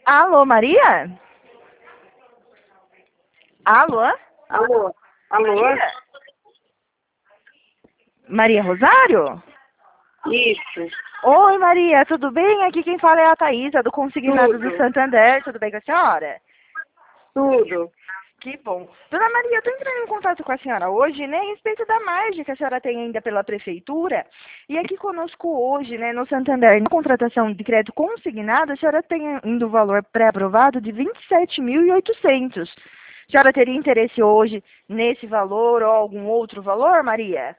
Alô, Maria? Alô? Alô? Alô? Maria? Maria Rosário? Isso. Oi, Maria, tudo bem? Aqui quem fala é a Thaísa, do Consignado do Tudo. Santander. Tudo bem com a senhora? Tudo. Que bom. Dona Maria, eu estou entrando em contato com a senhora hoje, né, a respeito da margem que a senhora tem ainda pela prefeitura. E aqui conosco hoje, né, no Santander, na contratação de crédito consignado, a senhora tem ainda o valor pré-aprovado de 27.800. A senhora teria interesse hoje nesse valor ou algum outro valor, Maria?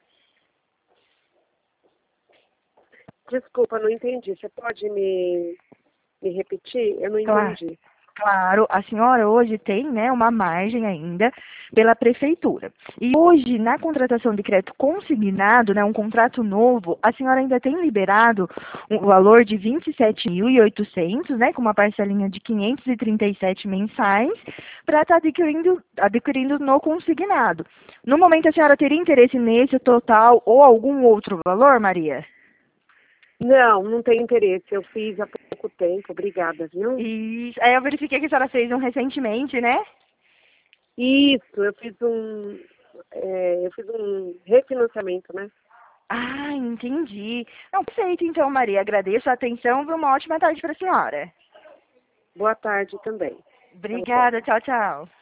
Desculpa, não entendi. Você pode me repetir? Eu não Claro. entendi. Claro, a senhora hoje tem, né, uma margem ainda pela prefeitura. E hoje, na contratação de crédito consignado, né, um contrato novo, a senhora ainda tem liberado um valor de 27.800, né, com uma parcelinha de 537 mensais, para estar adquirindo no consignado. No momento, a senhora teria interesse nesse total ou algum outro valor, Maria? Não, não tenho interesse. Eu fiz há pouco tempo. Obrigada, viu? E aí eu verifiquei que a senhora fez um recentemente, né? Isso, eu fiz um refinanciamento, né? Ah, entendi. Não, perfeito, então, Maria. Agradeço a atenção e uma ótima tarde para a senhora. Boa tarde também. Tá bom. Obrigada, tchau, tchau.